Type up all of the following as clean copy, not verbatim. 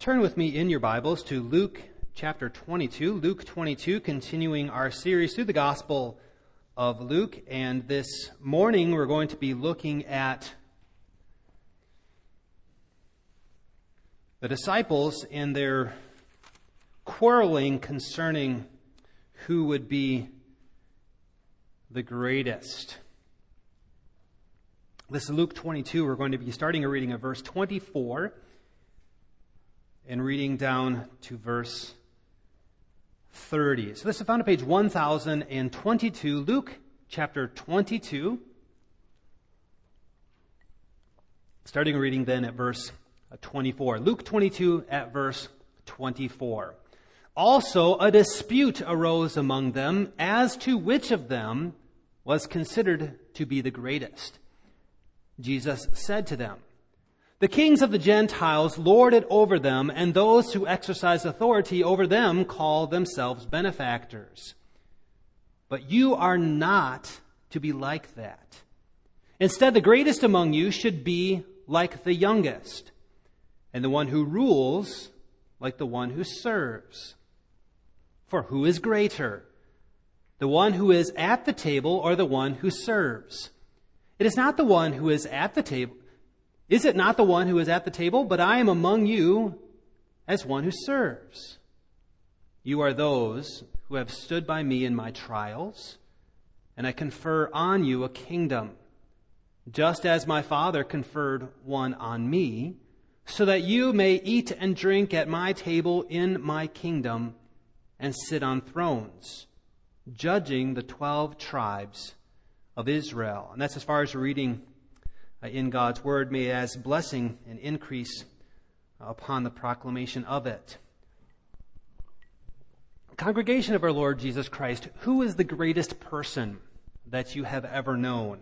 Turn with me in your Bibles to Luke chapter 22. Luke 22, continuing our series through the Gospel of Luke. And this morning we're going to be looking at the disciples and their quarreling concerning who would be the greatest. This is Luke 22. We're going to be starting a reading of verse 24 and reading down to verse 30. So this is found on page 1022, Luke chapter 22. Starting reading then at verse 24. Luke 22 at verse 24. Also a dispute arose among them as to which of them was considered to be the greatest. Jesus said to them, "The kings of the Gentiles lord it over them, and those who exercise authority over them call themselves benefactors. But you are not to be like that. Instead, the greatest among you should be like the youngest, and the one who rules like the one who serves. For who is greater, the one who is at the table or the one who serves? It is not the one who is at the table. Is it not the one who is at the table? But I am among you as one who serves. You are those who have stood by me in my trials, and I confer on you a kingdom, just as my Father conferred one on me, so that you may eat and drink at my table in my kingdom and sit on thrones, judging the 12 tribes of Israel." And that's as far as we're reading in God's Word. May it as blessing and increase upon the proclamation of it. Congregation of our Lord Jesus Christ, who is the greatest person that you have ever known?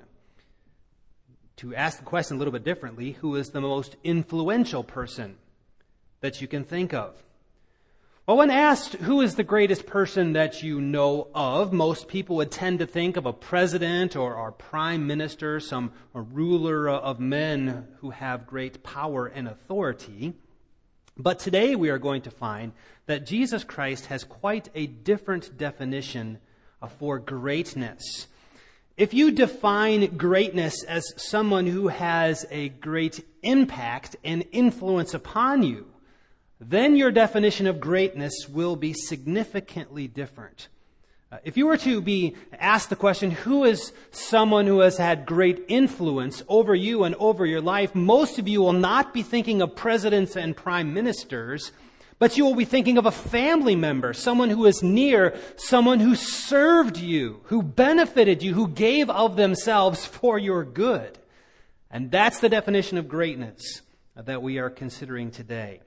To ask the question a little bit differently, who is the most influential person that you can think of? Well, when asked who is the greatest person that you know of, most people would tend to think of a president or our prime minister, a ruler of men who have great power and authority. But today we are going to find that Jesus Christ has quite a different definition for greatness. If you define greatness as someone who has a great impact and influence upon you, then your definition of greatness will be significantly different. If you were to be asked the question, who is someone who has had great influence over you and over your life, most of you will not be thinking of presidents and prime ministers, but you will be thinking of a family member, someone who is near, someone who served you, who benefited you, who gave of themselves for your good. And that's the definition of greatness that we are considering today.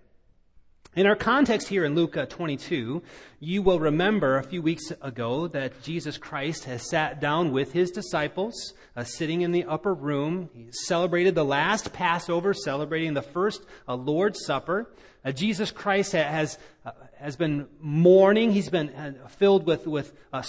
In our context here in Luke 22, you will remember a few weeks ago that Jesus Christ has sat down with his disciples, sitting in the upper room. He celebrated the last Passover, celebrating the first Lord's Supper. Jesus Christ has been mourning. He's been filled with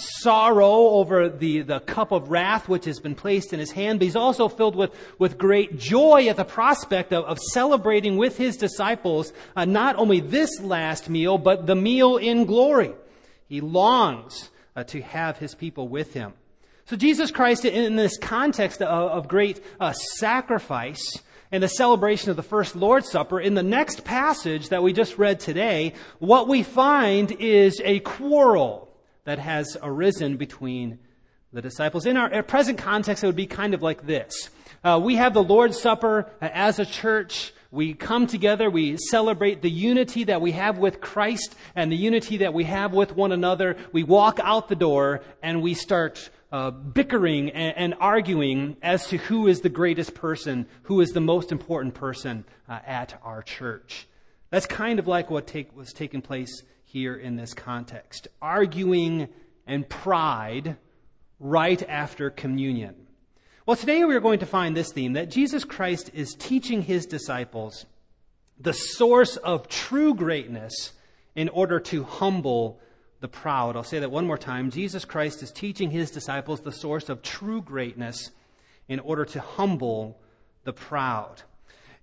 sorrow over the cup of wrath which has been placed in his hand. But he's also filled with great joy at the prospect of celebrating with his disciples not only this last meal, but the meal in glory. He longs to have his people with him. So Jesus Christ, in this context of great sacrifice, and the celebration of the first Lord's Supper, in the next passage that we just read today, what we find is a quarrel that has arisen between the disciples. In our present context, it would be kind of like this. We have the Lord's Supper as a church. We come together, we celebrate the unity that we have with Christ and the unity that we have with one another. We walk out the door and we start bickering and arguing as to who is the greatest person, who is the most important person at our church. That's kind of like what was taking place here in this context. Arguing and pride right after communion. Well, today we are going to find this theme, that Jesus Christ is teaching his disciples the source of true greatness in order to humble the proud. I'll say that one more time. Jesus Christ is teaching his disciples the source of true greatness in order to humble the proud.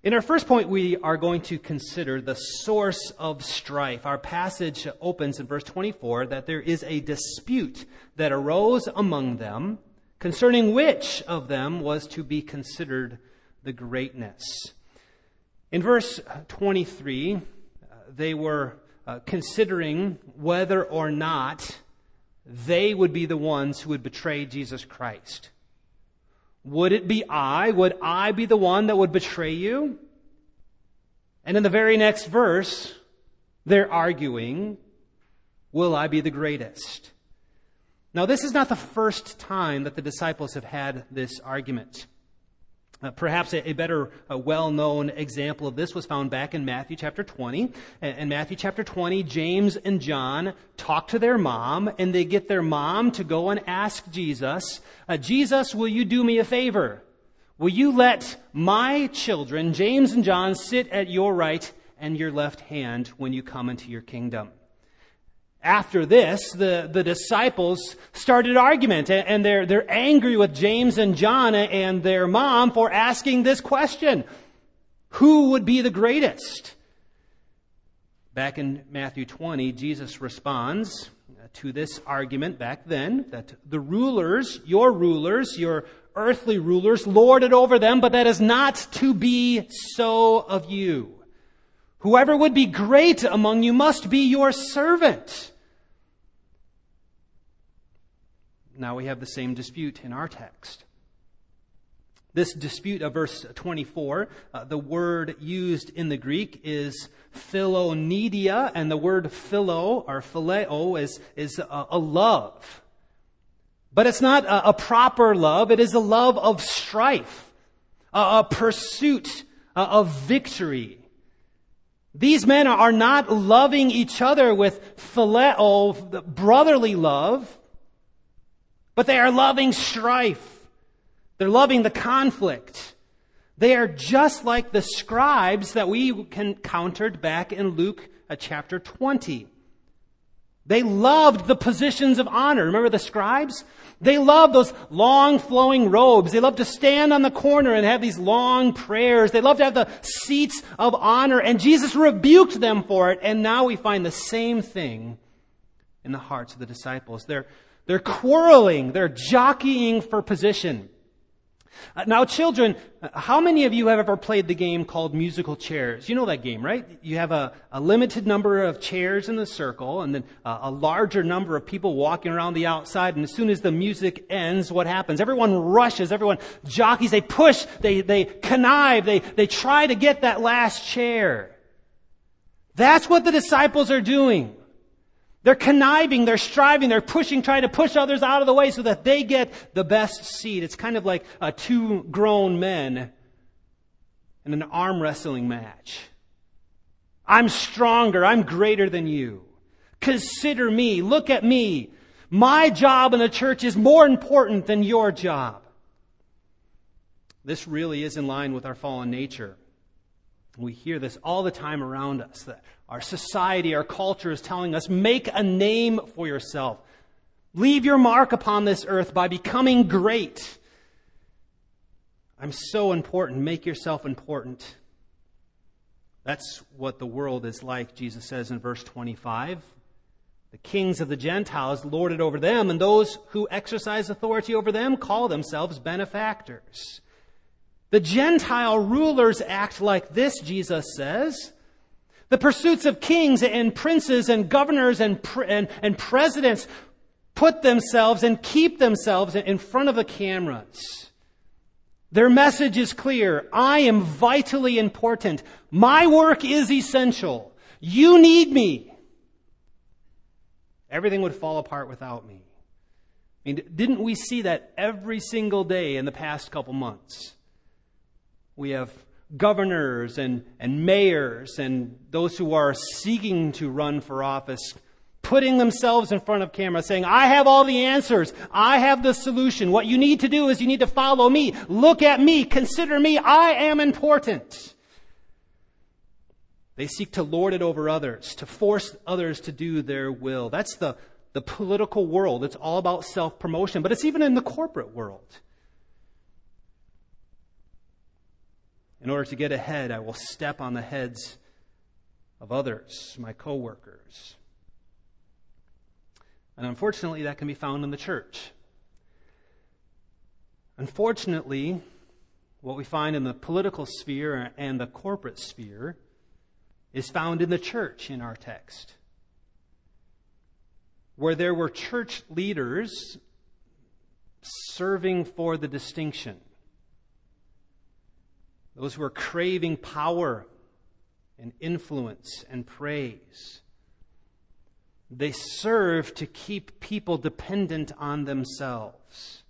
In our first point, we are going to consider the source of strife. Our passage opens in verse 24 that there is a dispute that arose among them concerning which of them was to be considered the greatness. In verse 23, they were considering whether or not they would be the ones who would betray Jesus Christ. Would it be I? Would I be the one that would betray you? And in the very next verse, they're arguing, will I be the greatest? Now, this is not the first time that the disciples have had this argument. Perhaps a better, well-known example of this was found back in Matthew chapter 20. In Matthew chapter 20, James and John talk to their mom, and they get their mom to go and ask Jesus, Jesus, will you do me a favor? Will you let my children, James and John, sit at your right and your left hand when you come into your kingdom? After this, the disciples started an argument, and they're angry with James and John and their mom for asking this question. Who would be the greatest? Back in Matthew 20, Jesus responds to this argument back then, that the rulers, your earthly rulers, lord it over them, but that is not to be so of you. Whoever would be great among you must be your servant. Now we have the same dispute in our text. This dispute of verse 24, the word used in the Greek is philonidia, and the word philo or phileo is a love. But it's not a proper love, it is a love of strife, a pursuit of victory. These men are not loving each other with phileo, brotherly love, but they are loving strife. They're loving the conflict. They are just like the scribes that we encountered back in Luke chapter 20. They loved the positions of honor. Remember the scribes? They loved those long flowing robes. They loved to stand on the corner and have these long prayers. They loved to have the seats of honor. And Jesus rebuked them for it. And now we find the same thing in the hearts of the disciples. They're quarreling. They're jockeying for position. Now, children, how many of you have ever played the game called musical chairs? You know that game, right? You have a limited number of chairs in the circle, and then a larger number of people walking around the outside. And as soon as the music ends, what happens? Everyone rushes, everyone jockeys, they push, they connive, they try to get that last chair. That's what the disciples are doing. They're conniving, they're striving, they're pushing, trying to push others out of the way so that they get the best seat. It's kind of like two grown men in an arm wrestling match. I'm stronger, I'm greater than you. Consider me, look at me. My job in the church is more important than your job. This really is in line with our fallen nature. We hear this all the time around us, that our society, our culture is telling us, make a name for yourself. Leave your mark upon this earth by becoming great. I'm so important. Make yourself important. That's what the world is like, Jesus says in verse 25. The kings of the Gentiles lord it over them, and those who exercise authority over them call themselves benefactors. The Gentile rulers act like this, Jesus says. The pursuits of kings and princes and governors and presidents put themselves and keep themselves in front of the cameras. Their message is clear. I am vitally important. My work is essential. You need me. Everything would fall apart without me. I mean, didn't we see that every single day in the past couple months? We have governors and mayors and those who are seeking to run for office putting themselves in front of camera saying, I have all the answers. I have the solution. What you need to do is you need to follow me. Look at me. Consider me. I am important. They seek to lord it over others, to force others to do their will. That's the political world. It's all about self-promotion, but it's even in the corporate world. In order to get ahead, I will step on the heads of others, my coworkers. And unfortunately, that can be found in the church. Unfortunately, what we find in the political sphere and the corporate sphere is found in the church in our text, where there were church leaders serving for the distinction. Those who are craving power and influence and praise. They serve to keep people dependent on themselves.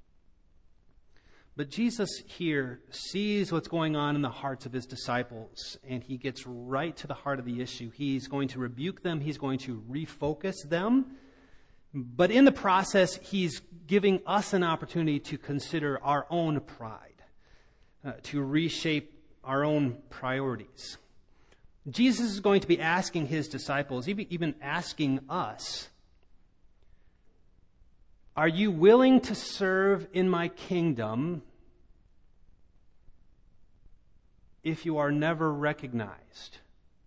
But Jesus here sees what's going on in the hearts of his disciples, and he gets right to the heart of the issue. He's going to rebuke them. He's going to refocus them. But in the process, he's giving us an opportunity to consider our own pride, to reshape our own priorities. Jesus is going to be asking his disciples, even asking us, are you willing to serve in my kingdom if you are never recognized?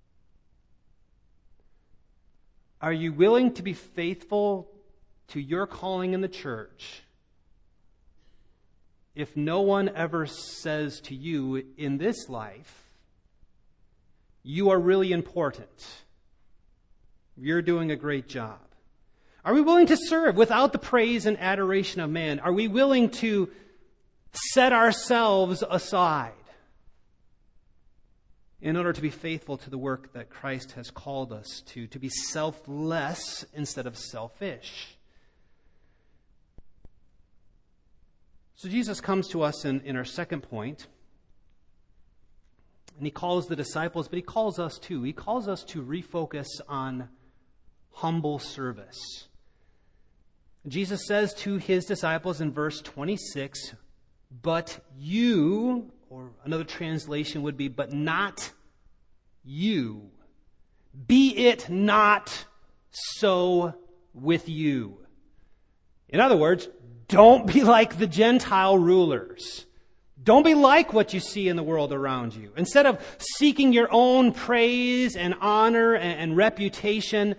Are you willing to be faithful to your calling in the church if no one ever says to you in this life, you are really important, you're doing a great job? Are we willing to serve without the praise and adoration of man? Are we willing to set ourselves aside in order to be faithful to the work that Christ has called us to be selfless instead of selfish? So Jesus comes to us in our second point, and he calls the disciples, but he calls us too. He calls us to refocus on humble service. Jesus says to his disciples in verse 26, but you, or another translation would be, but not you. Be it not so with you. In other words, don't be like the Gentile rulers. Don't be like what you see in the world around you. Instead of seeking your own praise and honor and reputation,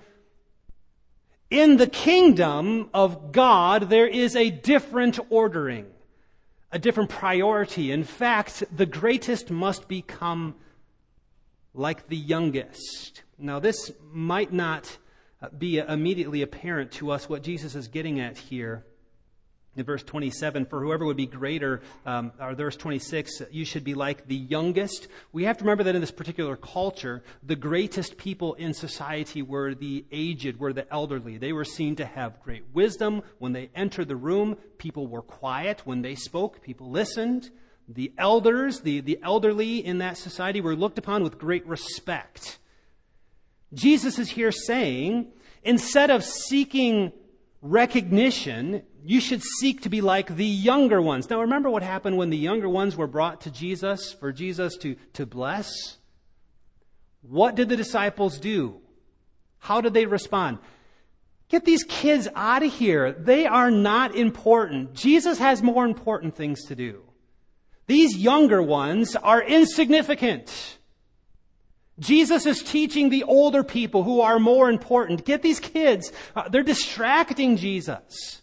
in the kingdom of God, there is a different ordering, a different priority. In fact, the greatest must become like the youngest. Now, this might not be immediately apparent to us what Jesus is getting at here. In verse 27, for whoever would be greater, or verse 26, you should be like the youngest. We have to remember that in this particular culture, the greatest people in society were the aged, were the elderly. They were seen to have great wisdom. When they entered the room, people were quiet. When they spoke, people listened. The elders, the elderly in that society were looked upon with great respect. Jesus is here saying, instead of seeking recognition, you should seek to be like the younger ones. Now remember what happened when the younger ones were brought to Jesus, for Jesus to bless? What did the disciples do? How did they respond? Get these kids out of here. They are not important. Jesus has more important things to do. These younger ones are insignificant. Jesus is teaching the older people who are more important. Get these kids. They're distracting Jesus.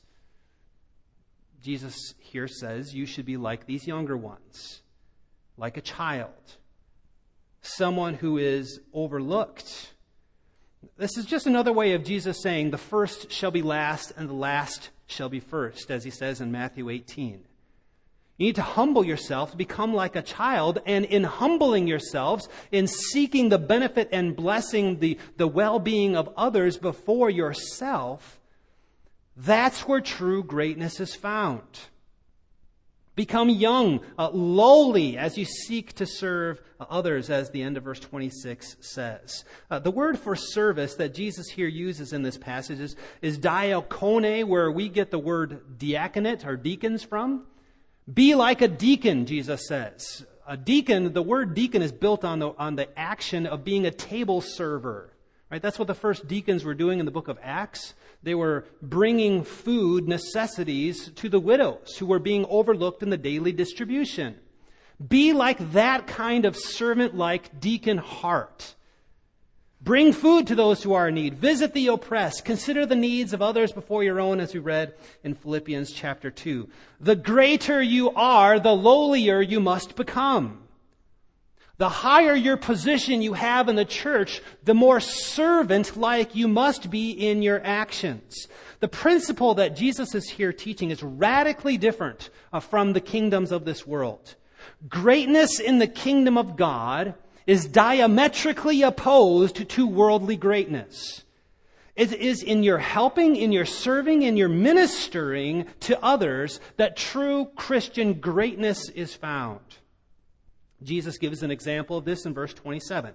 Jesus here says you should be like these younger ones, like a child, someone who is overlooked. This is just another way of Jesus saying the first shall be last and the last shall be first, as he says in Matthew 18. You need to humble yourself to become like a child, and in humbling yourselves, in seeking the benefit and blessing, the well-being of others before yourself, that's where true greatness is found. Become young, lowly, as you seek to serve others, as the end of verse 26 says. The word for service that Jesus here uses in this passage is diakone, where we get the word diaconate or deacons from. Be like a deacon, Jesus says. A deacon, the word deacon is built on the action of being a table server. Right? That's what the first deacons were doing in the book of Acts. They were bringing food, necessities to the widows who were being overlooked in the daily distribution. Be like that kind of servant-like deacon heart. Bring food to those who are in need. Visit the oppressed. Consider the needs of others before your own, as we read in Philippians chapter 2. The greater you are, the lowlier you must become. The higher your position you have in the church, the more servant-like you must be in your actions. The principle that Jesus is here teaching is radically different from the kingdoms of this world. Greatness in the kingdom of God is diametrically opposed to worldly greatness. It is in your helping, in your serving, in your ministering to others that true Christian greatness is found. Jesus gives an example of this in verse 27.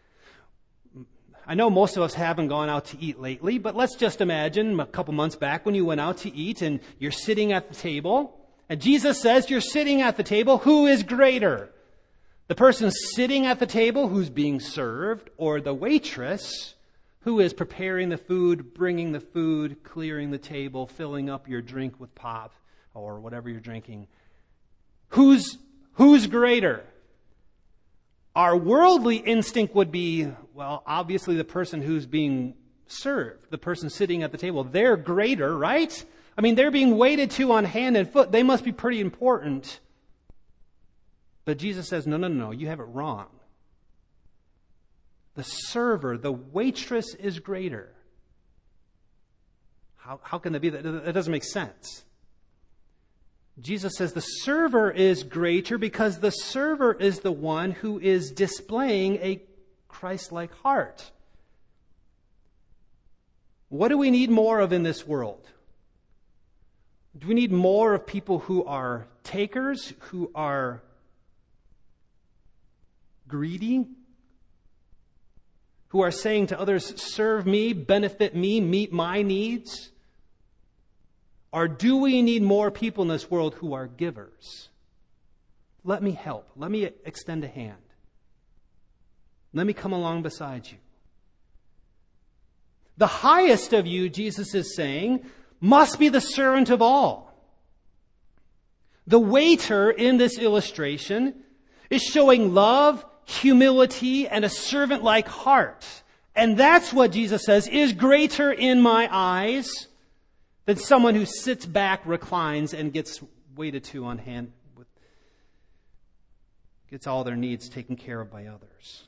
I know most of us haven't gone out to eat lately, but let's just imagine a couple months back when you went out to eat and you're sitting at the table, and Jesus says you're sitting at the table. Who is greater? The person sitting at the table who's being served, or the waitress who is preparing the food, bringing the food, clearing the table, filling up your drink with pop or whatever you're drinking? Who's greater? Our worldly instinct would be, well, obviously the person who's being served, the person sitting at the table, they're greater, right? I mean, they're being waited to on hand and foot. They must be pretty important. But Jesus says, no, you have it wrong. The server, the waitress is greater. How can that be? That doesn't make sense. Jesus says the server is greater because the server is the one who is displaying a Christ-like heart. What do we need more of in this world? Do we need more of people who are takers, who are greedy, who are saying to others, serve me, benefit me, meet my needs? Or do we need more people in this world who are givers? Let me help. Let me extend a hand. Let me come along beside you. The highest of you, Jesus is saying, must be the servant of all. The waiter in this illustration is showing love, humility, and a servant-like heart. And that's what Jesus says is greater in my eyes than someone who sits back, reclines, and gets waited to on hand, gets all their needs taken care of by others.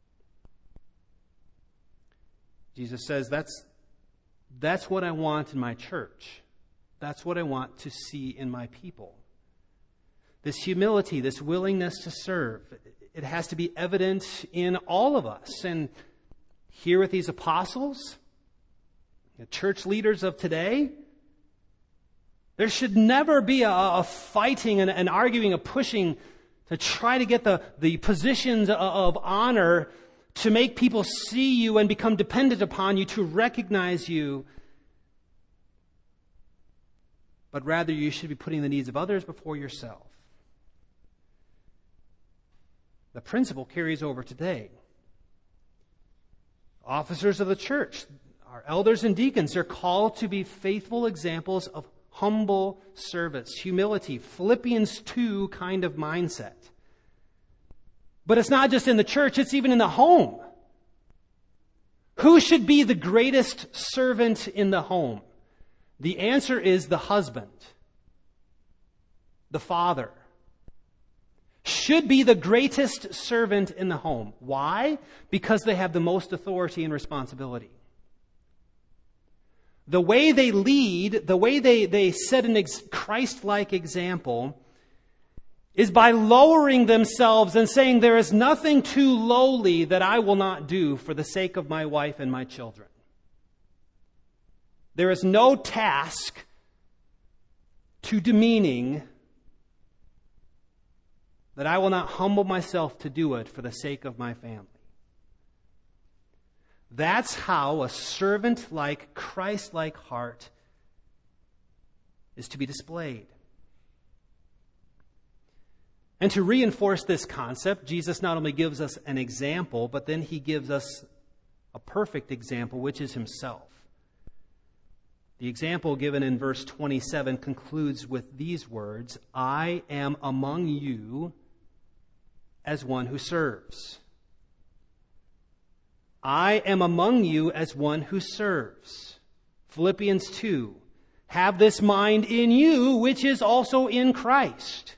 Jesus says, that's what I want in my church. That's what I want to see in my people. This humility, this willingness to serve, it has to be evident in all of us. And here with these apostles, the church leaders of today, there should never be a fighting and an arguing, a pushing to try to get the positions of honor to make people see you and become dependent upon you, to recognize you. But rather, you should be putting the needs of others before yourself. The principle carries over today. Officers of the church, our elders and deacons, are called to be faithful examples of humble service, humility, Philippians 2 kind of mindset. But it's not just in the church, it's even in the home. Who should be the greatest servant in the home? The answer is the husband, the father. Should be the greatest servant in the home. Why? Because they have the most authority and responsibility. The way they lead, the way they set an Christ-like example is by lowering themselves and saying, there is nothing too lowly that I will not do for the sake of my wife and my children. There is no task too demeaning that I will not humble myself to do it for the sake of my family. That's how a servant-like, Christ-like heart is to be displayed. And to reinforce this concept, Jesus not only gives us an example, but then he gives us a perfect example, which is himself. The example given in verse 27 concludes with these words, I am among you as one who serves. I am among you as one who serves. Philippians 2. Have this mind in you, which is also in Christ.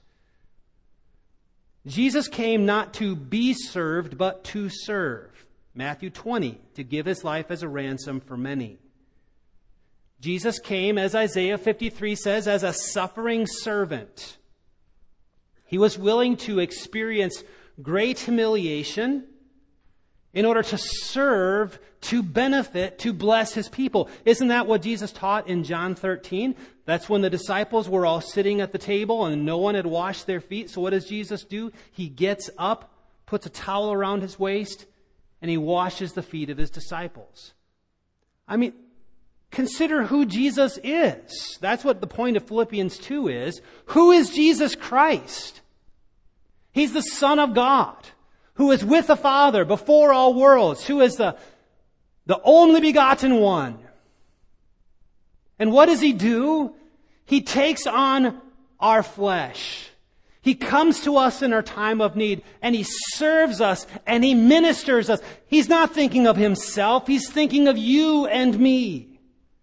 Jesus came not to be served, but to serve. Matthew 20, to give his life as a ransom for many. Jesus came, as Isaiah 53 says, as a suffering servant. He was willing to experience great humiliation in order to serve, to benefit, to bless his people. Isn't that what Jesus taught in John 13? That's when the disciples were all sitting at the table and no one had washed their feet. So what does Jesus do? He gets up, puts a towel around his waist, and he washes the feet of his disciples. I mean, consider who Jesus is. That's what the point of Philippians 2 is. Who is Jesus Christ? He's the Son of God, who is with the Father before all worlds, who is the only begotten one. And what does he do? He takes on our flesh. He comes to us in our time of need, and he serves us, and he ministers us. He's not thinking of himself. He's thinking of you and me.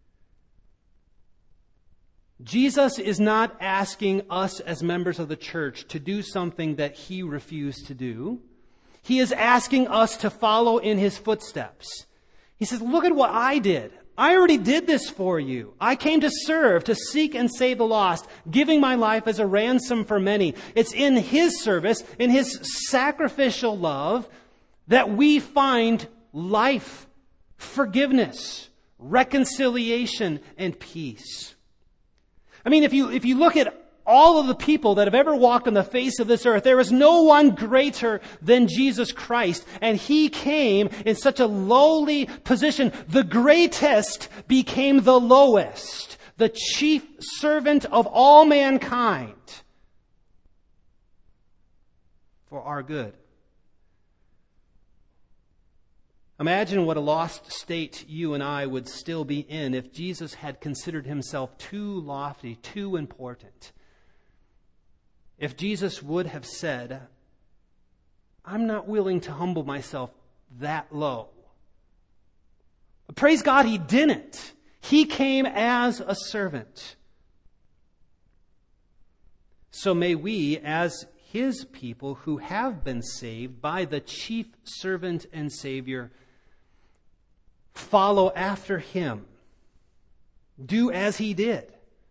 Jesus is not asking us as members of the church to do something that he refused to do. He is asking us to follow in his footsteps. He says, look at what I did. I already did this for you. I came to serve, to seek and save the lost, giving my life as a ransom for many. It's in his service, in his sacrificial love, that we find life, forgiveness, reconciliation, and peace. I mean, if you look at all of the people that have ever walked on the face of this earth, there is no one greater than Jesus Christ. And he came in such a lowly position. The greatest became the lowest, the chief servant of all mankind for our good. Imagine what a lost state you and I would still be in if Jesus had considered himself too lofty, too important. If Jesus would have said, I'm not willing to humble myself that low. But praise God, he didn't. He came as a servant. So may we, as his people who have been saved by the chief servant and Savior, follow after him. Do as he did.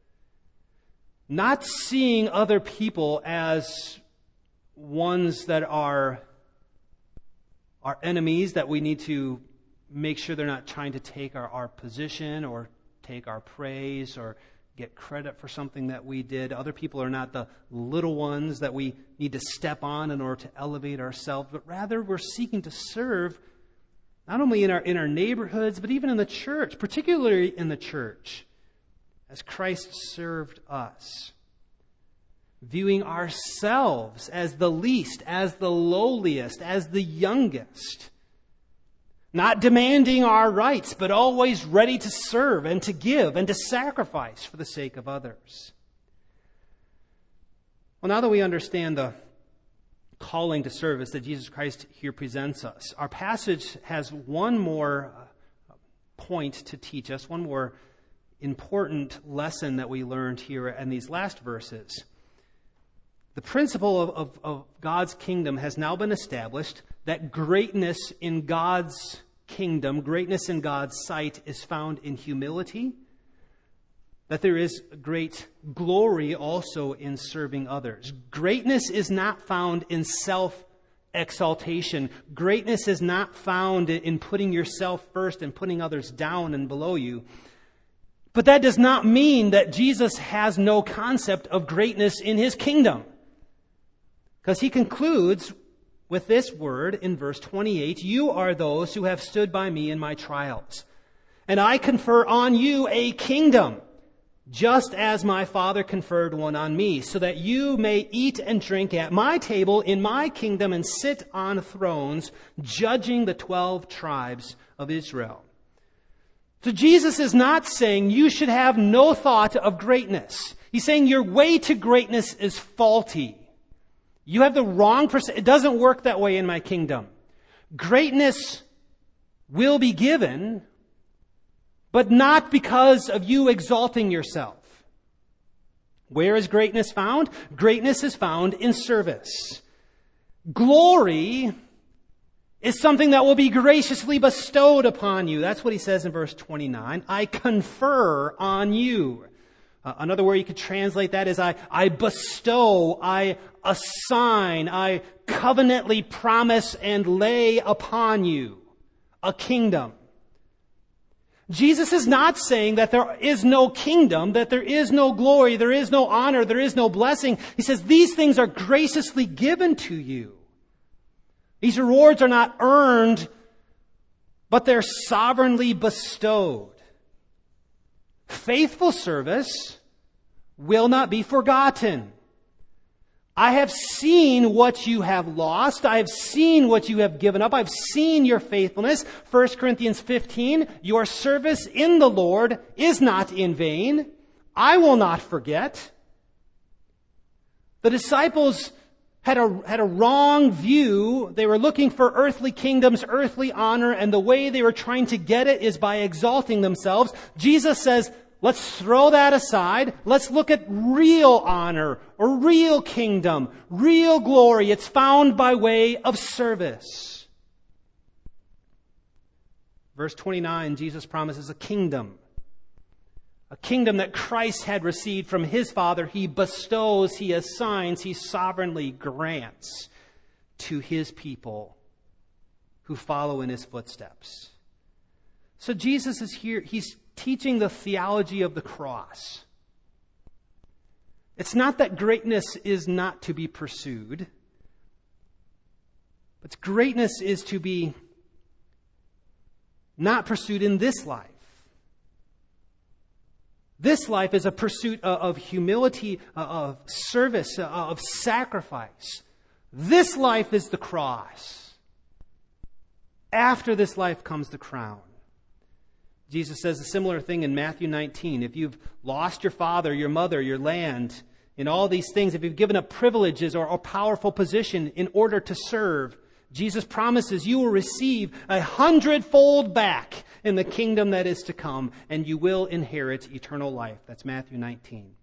Not seeing other people as ones that are our enemies, that we need to make sure they're not trying to take our position or take our praise or get credit for something that we did. Other people are not the little ones that we need to step on in order to elevate ourselves, but rather we're seeking to serve not only in our neighborhoods, but even in the church, particularly in the church, as Christ served us, viewing ourselves as the least, as the lowliest, as the youngest, not demanding our rights, but always ready to serve and to give and to sacrifice for the sake of others. Well, now that we understand the calling to service that Jesus Christ here presents us, our passage has one more point to teach us, one more important lesson that we learned here in these last verses. The principle of God's kingdom has now been established, that greatness in God's kingdom, greatness in God's sight, is found in humility, that there is great glory also in serving others. Greatness is not found in self-exaltation. Greatness is not found in putting yourself first and putting others down and below you. But that does not mean that Jesus has no concept of greatness in his kingdom. Because he concludes with this word in verse 28, you are those who have stood by me in my trials, and I confer on you a kingdom, just as my Father conferred one on me, so that you may eat and drink at my table in my kingdom and sit on thrones, judging the 12 tribes of Israel. So Jesus is not saying you should have no thought of greatness. He's saying your way to greatness is faulty. You have the wrong perspective. It doesn't work that way in my kingdom. Greatness will be given, but not because of you exalting yourself. Where is greatness found? Greatness is found in service. Glory is something that will be graciously bestowed upon you. That's what he says in verse 29. I confer on you. Another word you could translate that is I bestow, I assign, I covenantly promise and lay upon you a kingdom. Jesus is not saying that there is no kingdom, that there is no glory, there is no honor, there is no blessing. He says these things are graciously given to you. These rewards are not earned, but they're sovereignly bestowed. Faithful service will not be forgotten. I have seen what you have lost. I have seen what you have given up. I've seen your faithfulness. 1 Corinthians 15, your service in the Lord is not in vain. I will not forget. The disciples had a wrong view. They were looking for earthly kingdoms, earthly honor, and the way they were trying to get it is by exalting themselves. Jesus says, let's throw that aside. Let's look at real honor or real kingdom, real glory. It's found by way of service. Verse 29, Jesus promises a kingdom that Christ had received from his Father. He bestows, he assigns, he sovereignly grants to his people who follow in his footsteps. So Jesus is here. He's teaching the theology of the cross. It's not that greatness is not to be pursued, but greatness is to be not pursued in this life. This life is a pursuit of humility, of service, of sacrifice. This life is the cross. After this life comes the crown. Jesus says a similar thing in Matthew 19. If you've lost your father, your mother, your land, in all these things, if you've given up privileges or a powerful position in order to serve, Jesus promises you will receive 100-fold back in the kingdom that is to come, and you will inherit eternal life. That's Matthew 19.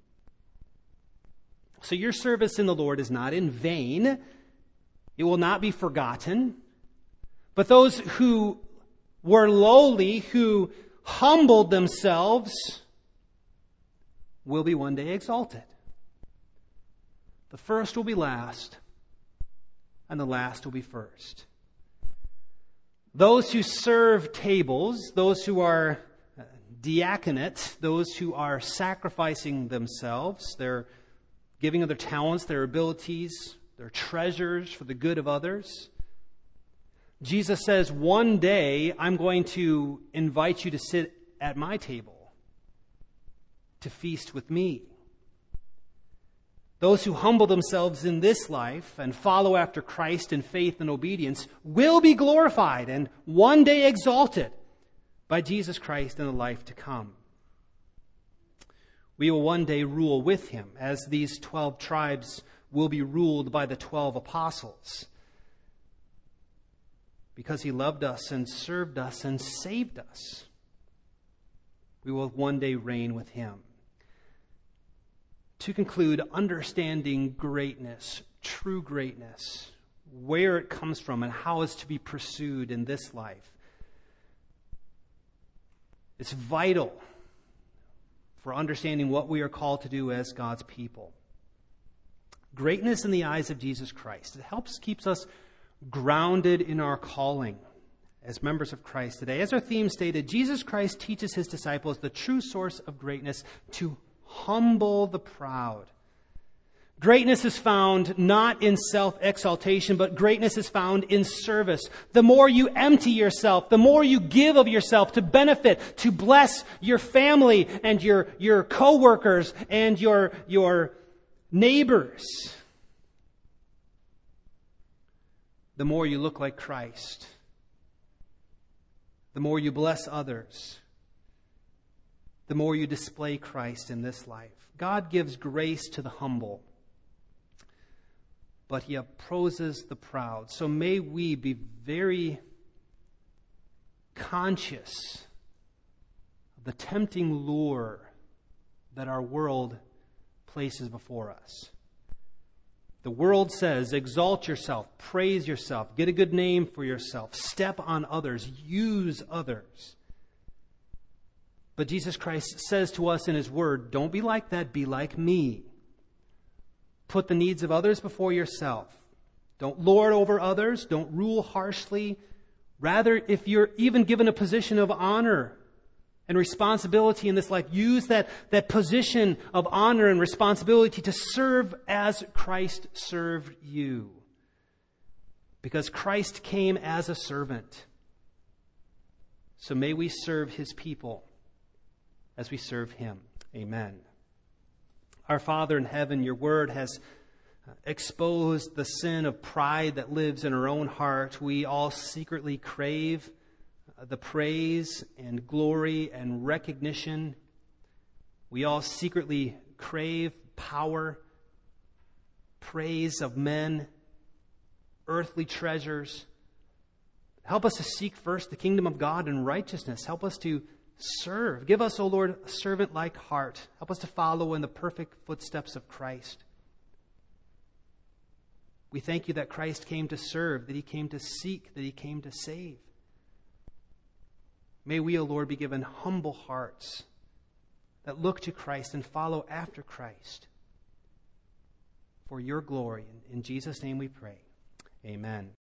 So your service in the Lord is not in vain. It will not be forgotten. But those who were lowly, who humbled themselves, will be one day exalted. The first will be last, and the last will be first. Those who serve tables, those who are diaconate, those who are sacrificing themselves, they're giving of their talents, their abilities, their treasures for the good of others. Jesus says, one day I'm going to invite you to sit at my table, to feast with me. Those who humble themselves in this life and follow after Christ in faith and obedience will be glorified and one day exalted by Jesus Christ in the life to come. We will one day rule with him, as these 12 tribes will be ruled by the 12 apostles. Because he loved us and served us and saved us, we will one day reign with him. To conclude, understanding greatness, true greatness, where it comes from and how it's to be pursued in this life. It's vital for understanding what we are called to do as God's people. Greatness in the eyes of Jesus Christ. It keeps us grounded in our calling as members of Christ today. As our theme stated, Jesus Christ teaches his disciples the true source of greatness: to humble the proud. Greatness is found not in self-exaltation, but greatness is found in service. The more you empty yourself, the more you give of yourself to benefit, to bless your family and your co-workers and your neighbors, the more you look like Christ. The more you bless others, the more you display Christ in this life. God gives grace to the humble. but he opposes the proud. So may we be very conscious of the tempting lure that our world places before us. The world says, exalt yourself, praise yourself, get a good name for yourself, step on others, use others. But Jesus Christ says to us in his word, don't be like that, be like me. Put the needs of others before yourself. Don't lord over others, don't rule harshly. Rather, if you're even given a position of honor and responsibility in this life, use that position of honor and responsibility to serve as Christ served you. Because Christ came as a servant. So may we serve his people as we serve him. Amen. Our Father in heaven, your word has exposed the sin of pride that lives in our own heart. We all secretly crave the praise and glory and recognition. We all secretly crave power, praise of men, earthly treasures. Help us to seek first the kingdom of God and righteousness. Help us to serve. Give us, O Lord, a servant-like heart. Help us to follow in the perfect footsteps of Christ. We thank you that Christ came to serve, that he came to seek, that he came to save. May we, O Lord, be given humble hearts that look to Christ and follow after Christ. For your glory. In Jesus' name we pray. Amen.